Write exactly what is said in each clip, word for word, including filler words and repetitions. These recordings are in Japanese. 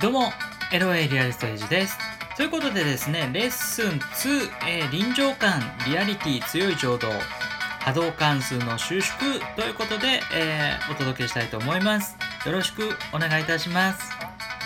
どうも エルオーエー リアリストエイジです。ということでですね、レッスンに、えー臨場感リアリティ強い情動波動関数の収縮ということで、えーお届けしたいと思います。よろしくお願いいたします。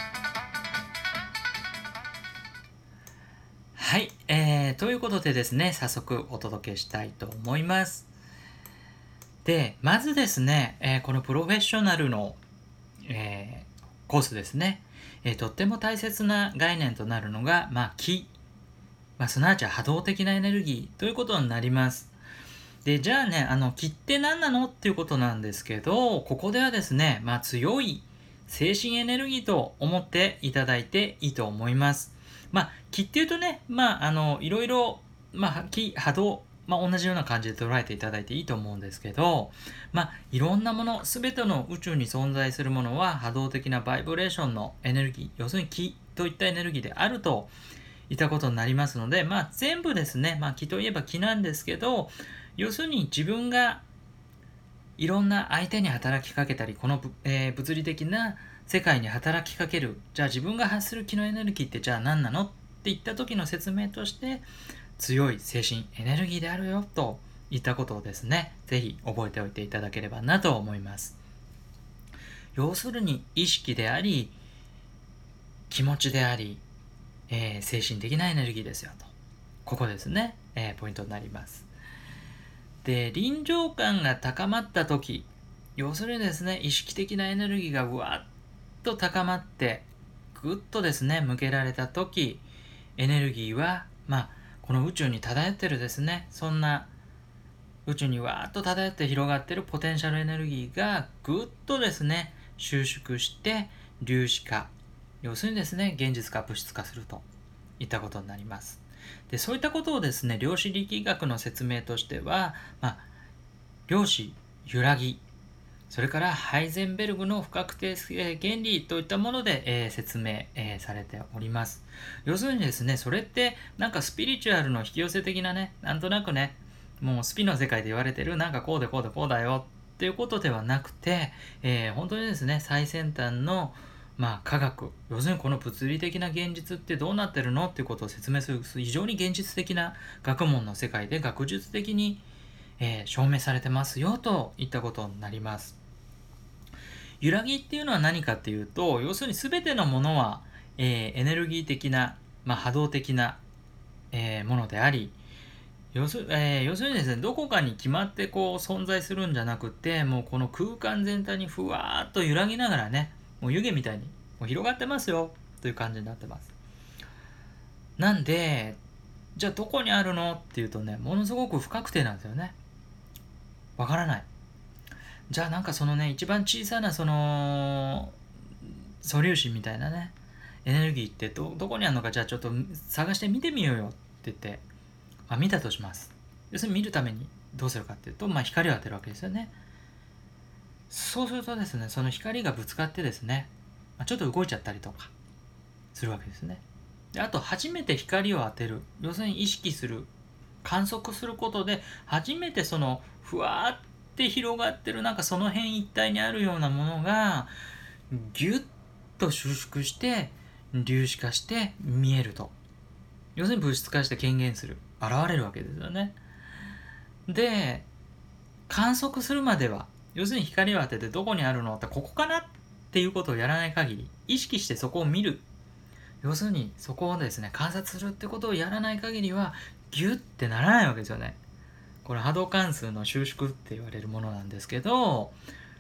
はい、えー、ということでですね、早速お届けしたいと思います。で、まずですね、えーこのプロフェッショナルの、えーコースですね、えーとっても大切な概念となるのが、まあ、気、まあ、すなわち波動的なエネルギーということになります。で、じゃあね、あの、気って何なのっていうことなんですけど、ここではですね、まあ、強い精神エネルギーと思っていただいていいと思います。まあ、気っていうとね、まあ、あの、いろいろ、まあ、気、波動、まあ、同じような感じで捉えていただいていいと思うんですけど、まあ、いろんなもの、すべての宇宙に存在するものは波動的なバイブレーションのエネルギー、要するに気といったエネルギーであるといったことになりますので、まあ、全部ですね、まあ、気といえば気なんですけど、要するに自分がいろんな相手に働きかけたり、この、えー物理的な世界に働きかける、じゃあ自分が発する気のエネルギーってじゃあ何なのって言った時の説明として、強い精神エネルギーであるよといったことをですね、ぜひ覚えておいていただければなと思います。要するに意識であり、気持ちであり、えー精神的なエネルギーですよと。ここですね、えーポイントになります。で、臨場感が高まった時、要するにですね、意識的なエネルギーがうわっと高まって、ぐっとですね、向けられた時、エネルギーは、まあ、この宇宙に漂ってるですね、そんな宇宙にわーっと漂って広がってるポテンシャルエネルギーがぐっとですね、収縮して粒子化、要するにですね、現実化、物質化するといったことになります。で、そういったことをですね、量子力学の説明としては、まあ、量子揺らぎ、それからハイゼンベルグの不確定原理といったもので、えー説明、えーされております。要するにですね、それってなんかスピリチュアルの引き寄せ的なね、なんとなくね、もうスピの世界で言われてるなんかこうでこうでこうだよっていうことではなくて、えー本当にですね、最先端のまあ科学、要するにこの物理的な現実ってどうなってるのっていうことを説明する非常に現実的な学問の世界で学術的に、えー証明されてますよといったことになります。揺らぎっていうのは何かっていうと、要するに全てのものは、えーエネルギー的な、まあ、波動的な、えーものであり、要する,、えー要するにですね、どこかに決まってこう存在するんじゃなくて、もうこの空間全体にふわーっと揺らぎながらね、もう湯気みたいにもう広がってますよという感じになってます。なんで、じゃあどこにあるのっていうとね、ものすごく不確定なんですよね。わからない。じゃあなんかそのね、一番小さなその素粒子みたいなね、エネルギーってどどこにあるのか、じゃあちょっと探して見てみようよって言って、まあ、見たとします。要するに見るためにどうするかっていうと、まあ、光を当てるわけですよね。そうするとですね、その光がぶつかってですね、まあ、ちょっと動いちゃったりとかするわけですね。で、あと初めて光を当てる、要するに意識する、観測することで初めてそのふわーって広がってるなんかその辺一帯にあるようなものがギュッと収縮して粒子化して見えると、要するに物質化して顕現する、現れるわけですよね。で、観測するまでは、要するに光を当ててどこにあるのってここかなっていうことをやらない限り、意識してそこを見る、要するにそこをですね観察するってことをやらない限りはギュッてならないわけですよね。これ波動関数の収縮って言われるものなんですけど、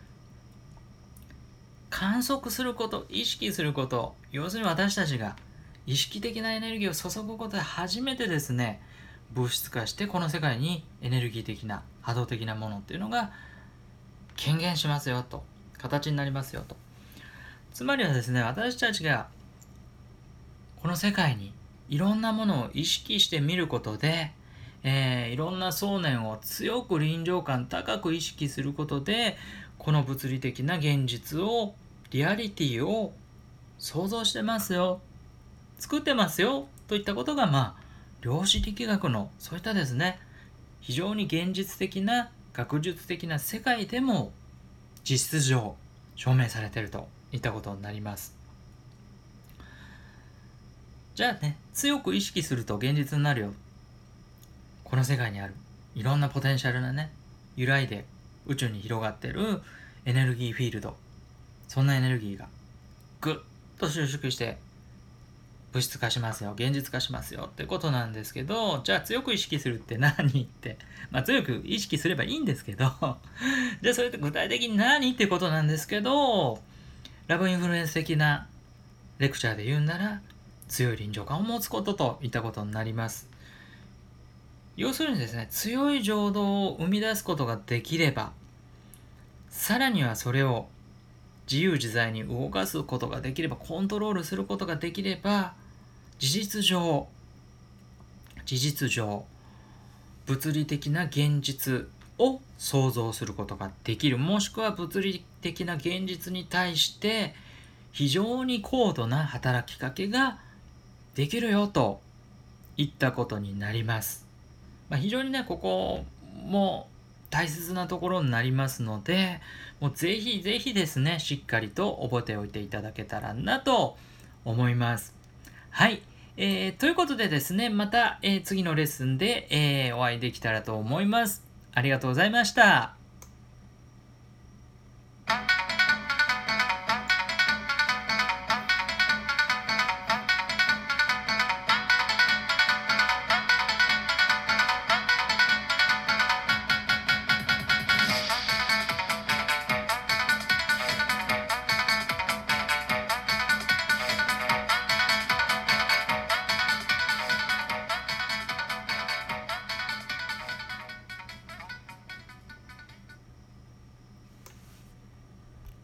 観測すること、意識すること、要するに私たちが意識的なエネルギーを注ぐことで初めてですね、物質化してこの世界にエネルギー的な波動的なものっていうのが顕現しますよと、形になりますよと。つまりはですね、私たちがこの世界にいろんなものを意識して見ることで、えーいろんな想念を強く臨場感高く意識することで、この物理的な現実を、リアリティを想像してますよ、作ってますよといったことが、まあ量子力学のそういったですね、非常に現実的な学術的な世界でも実質上証明されているといったことになります。 じゃあね、強く意識すると現実になるよ。この世界にあるいろんなポテンシャルなね、揺らいで宇宙に広がってるエネルギーフィールド、そんなエネルギーがぐっと収縮して物質化しますよ、現実化しますよってことなんですけど、じゃあ強く意識するって何って、まあ強く意識すればいいんですけどじゃあそれって具体的に何ってことなんですけど、ラブインフルエンス的なレクチャーで言うんなら、強い臨場感を持つことといったことになります。要するにですね、強い情動を生み出すことができれば、さらにはそれを自由自在に動かすことができれば、コントロールすることができれば、事実上、事実上、物理的な現実を想像することができる。もしくは物理的な現実に対して非常に高度な働きかけができるよといったことになります。まあ、非常にね、ここも大切なところになりますので、もうぜひぜひですね、しっかりと覚えておいていただけたらなと思います。はい。えー、ということでですね、また、えー次のレッスンで、えーお会いできたらと思います。ありがとうございました。